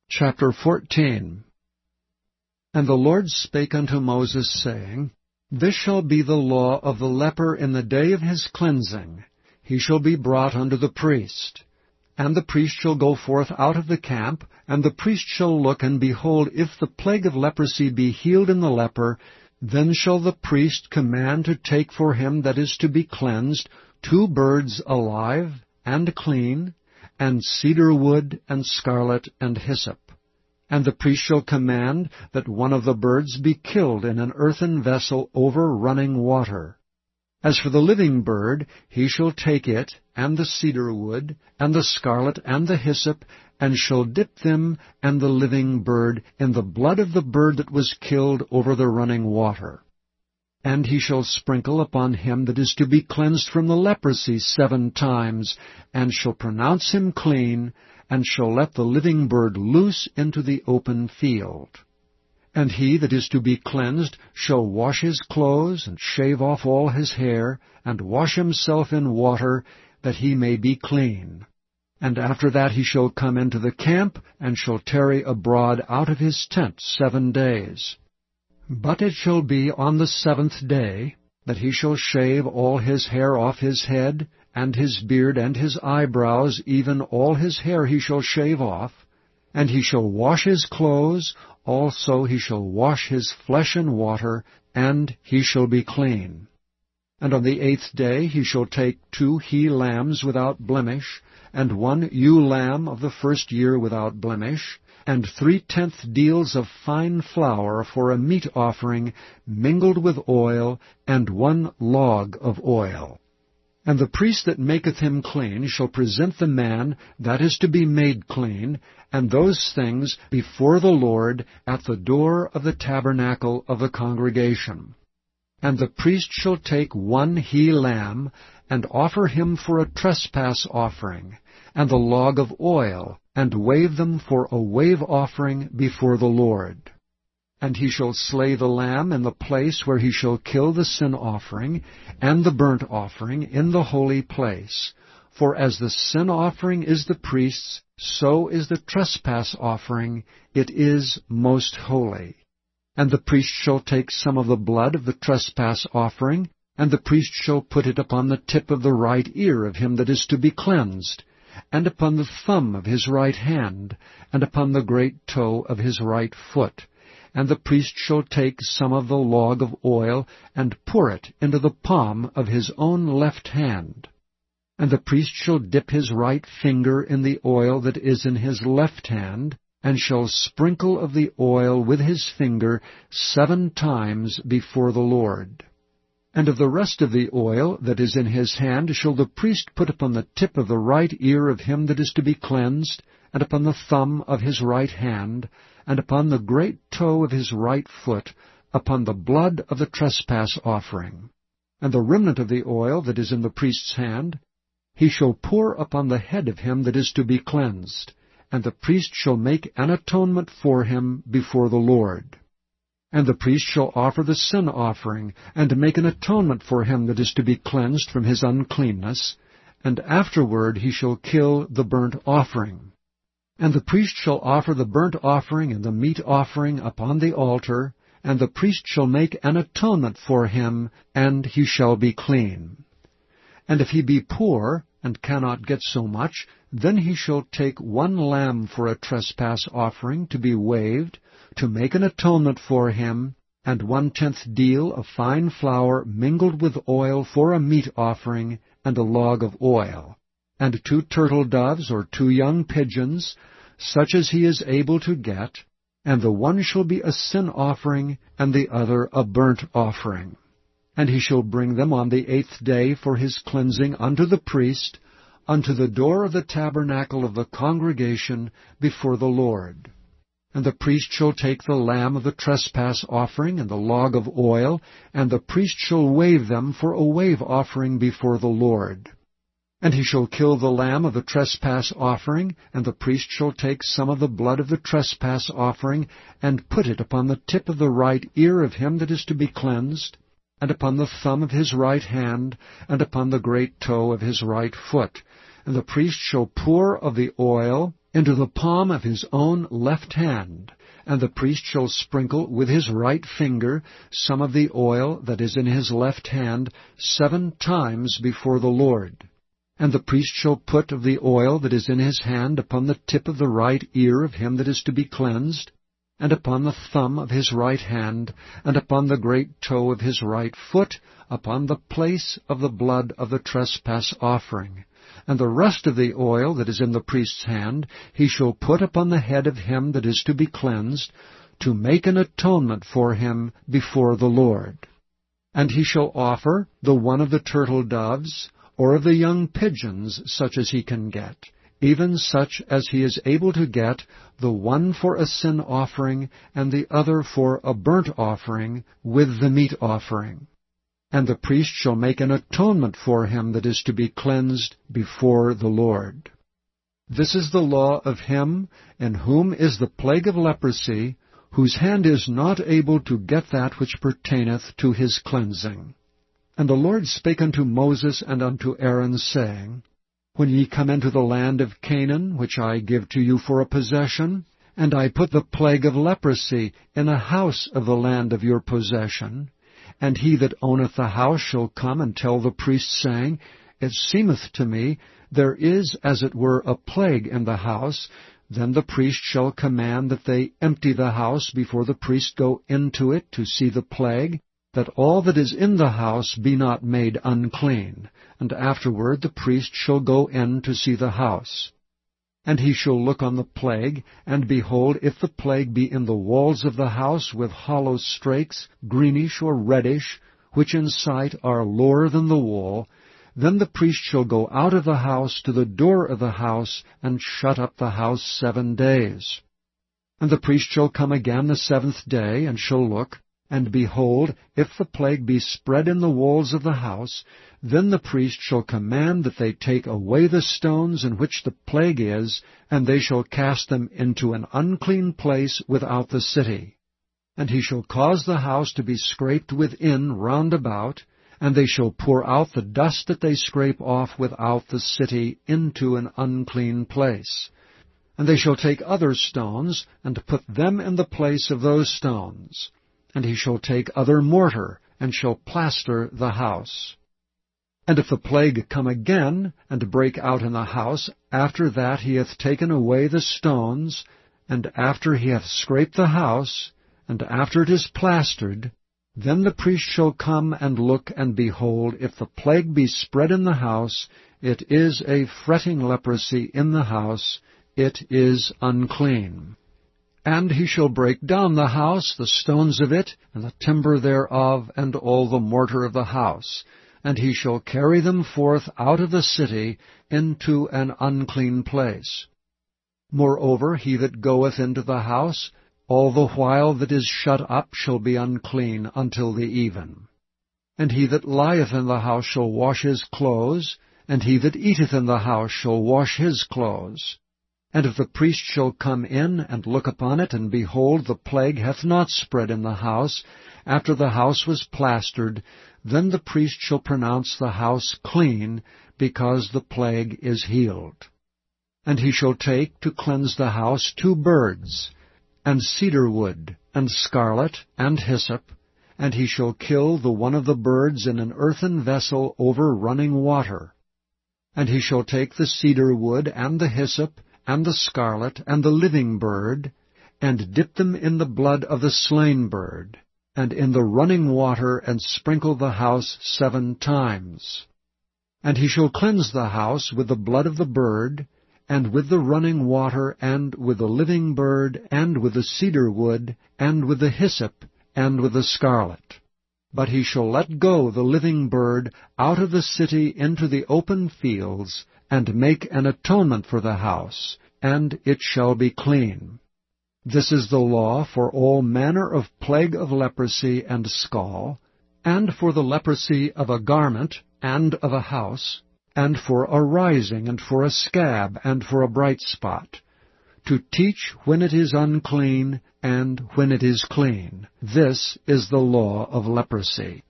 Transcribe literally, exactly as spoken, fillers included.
Chapter fourteen. And the Lord spake unto Moses, saying, This shall be the law of the leper in the day of his cleansing. He shall be brought unto the priest. And the priest shall go forth out of the camp, and the priest shall look, and behold, if the plague of leprosy be healed in the leper, then shall the priest command to take for him that is to be cleansed two birds alive and clean, and cedar wood, and scarlet, and hyssop. And the priest shall command that one of the birds be killed in an earthen vessel over running water. As for the living bird, he shall take it, and the cedar wood, and the scarlet, and the hyssop, and shall dip them and the living bird in the blood of the bird that was killed over the running water. And he shall sprinkle upon him that is to be cleansed from the leprosy seven times, and shall pronounce him clean, and shall let the living bird loose into the open field. And he that is to be cleansed shall wash his clothes, and shave off all his hair, and wash himself in water, that he may be clean. And after that he shall come into the camp, and shall tarry abroad out of his tent seven days. But it shall be on the seventh day that he shall shave all his hair off his head, and his beard, and his eyebrows, even all his hair he shall shave off. And he shall wash his clothes, also he shall wash his flesh in water, and he shall be clean. And on the eighth day he shall take two he-lambs without blemish, and one ewe lamb of the first year without blemish, and three-tenth deals of fine flour for a meat offering mingled with oil, and one log of oil. And the priest that maketh him clean shall present the man that is to be made clean, and those things before the Lord at the door of the tabernacle of the congregation. And the priest shall take one he-lamb, and offer him for a trespass offering, and the log of oil, and wave them for a wave offering before the Lord. And he shall slay the lamb in the place where he shall kill the sin offering, and the burnt offering in the holy place. For as the sin offering is the priest's, so is the trespass offering, it is most holy. And the priest shall take some of the blood of the trespass offering, and the priest shall put it upon the tip of the right ear of him that is to be cleansed, and upon the thumb of his right hand, and upon the great toe of his right foot. And the priest shall take some of the log of oil, and pour it into the palm of his own left hand. And the priest shall dip his right finger in the oil that is in his left hand, and shall sprinkle of the oil with his finger seven times before the Lord. And of the rest of the oil that is in his hand shall the priest put upon the tip of the right ear of him that is to be cleansed, and upon the thumb of his right hand, and upon the great toe of his right foot, upon the blood of the trespass offering. And the remnant of the oil that is in the priest's hand he shall pour upon the head of him that is to be cleansed, and the priest shall make an atonement for him before the Lord. And the priest shall offer the sin offering, and make an atonement for him that is to be cleansed from his uncleanness, and afterward he shall kill the burnt offering. And the priest shall offer the burnt offering and the meat offering upon the altar, and the priest shall make an atonement for him, and he shall be clean. And if he be poor, and cannot get so much, then he shall take one lamb for a trespass offering to be waved, to make an atonement for him, and one-tenth deal of fine flour mingled with oil for a meat offering, and a log of oil, and two turtle doves or two young pigeons, such as he is able to get, and the one shall be a sin offering, and the other a burnt offering. And he shall bring them on the eighth day for his cleansing unto the priest, unto the door of the tabernacle of the congregation before the Lord. And the priest shall take the lamb of the trespass offering and the log of oil, and the priest shall wave them for a wave offering before the Lord. And he shall kill the lamb of the trespass offering, and the priest shall take some of the blood of the trespass offering, and put it upon the tip of the right ear of him that is to be cleansed, and upon the thumb of his right hand, and upon the great toe of his right foot, And the priest shall pour of the oil into the palm of his own left hand, and the priest shall sprinkle with his right finger some of the oil that is in his left hand seven times before the Lord. And the priest shall put of the oil that is in his hand upon the tip of the right ear of him that is to be cleansed, and upon the thumb of his right hand, and upon the great toe of his right foot, upon the place of the blood of the trespass offering. And the rest of the oil that is in the priest's hand he shall put upon the head of him that is to be cleansed, to make an atonement for him before the Lord. And he shall offer the one of the turtle doves, or of the young pigeons, such as he can get, even such as he is able to get, the one for a sin offering, and the other for a burnt offering, with the meat offering. And the priest shall make an atonement for him that is to be cleansed before the Lord. This is the law of him in whom is the plague of leprosy, whose hand is not able to get that which pertaineth to his cleansing. And the Lord spake unto Moses and unto Aaron, saying, When ye come into the land of Canaan, which I give to you for a possession, and I put the plague of leprosy in a house of the land of your possession, and he that owneth the house shall come and tell the priest, saying, It seemeth to me there is as it were a plague in the house, then the priest shall command that they empty the house before the priest go into it to see the plague, that all that is in the house be not made unclean. And afterward the priest shall go in to see the house. And he shall look on the plague, and behold, if the plague be in the walls of the house with hollow strakes, greenish or reddish, which in sight are lower than the wall, then the priest shall go out of the house to the door of the house, and shut up the house seven days. And the priest shall come again the seventh day, and shall look, and behold, if the plague be spread in the walls of the house, then the priest shall command that they take away the stones in which the plague is, and they shall cast them into an unclean place without the city. And he shall cause the house to be scraped within round about, and they shall pour out the dust that they scrape off without the city into an unclean place. And they shall take other stones, and put them in the place of those stones. And he shall take other mortar, and shall plaster the house. And if the plague come again, and break out in the house, after that he hath taken away the stones, and after he hath scraped the house, and after it is plastered, then the priest shall come and look, and behold, if the plague be spread in the house, it is a fretting leprosy in the house, it is unclean. And he shall break down the house, the stones of it, and the timber thereof, and all the mortar of the house, and he shall carry them forth out of the city into an unclean place. Moreover, he that goeth into the house, all the while that is shut up, shall be unclean until the even. And he that lieth in the house shall wash his clothes, and he that eateth in the house shall wash his clothes. And if the priest shall come in and look upon it, and behold, the plague hath not spread in the house, after the house was plastered, then the priest shall pronounce the house clean, because the plague is healed. And he shall take to cleanse the house two birds, and cedar wood, and scarlet, and hyssop, and he shall kill the one of the birds in an earthen vessel over running water. And he shall take the cedar wood, and the hyssop, and the scarlet, and the living bird, and dip them in the blood of the slain bird, and in the running water, and sprinkle the house seven times. And he shall cleanse the house with the blood of the bird, and with the running water, and with the living bird, and with the cedar wood, and with the hyssop, and with the scarlet. But he shall let go the living bird out of the city into the open fields, and make an atonement for the house, and it shall be clean. This is the law for all manner of plague of leprosy and scall, and for the leprosy of a garment, and of a house, and for a rising, and for a scab, and for a bright spot, to teach when it is unclean, and when it is clean. This is the law of leprosy.